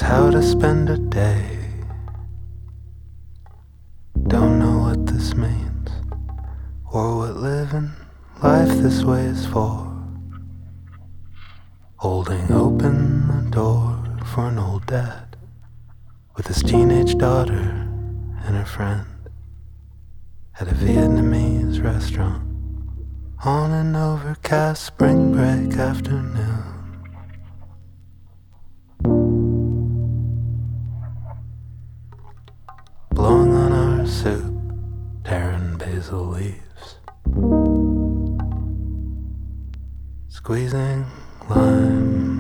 how to spend a day. Don't know what this means, or what living life this way is for. Holding open the door for an old dad with his teenage daughter and her friend at a Vietnamese restaurant on an overcast spring break afternoon. Blowing on our soup, tearing basil leaves, squeezing lime.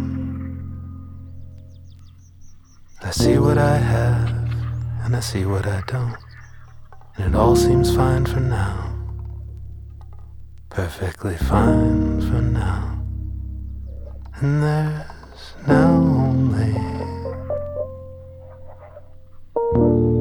I see what I have and I see what I don't, and it all seems fine for now, perfectly fine for now. And there's now only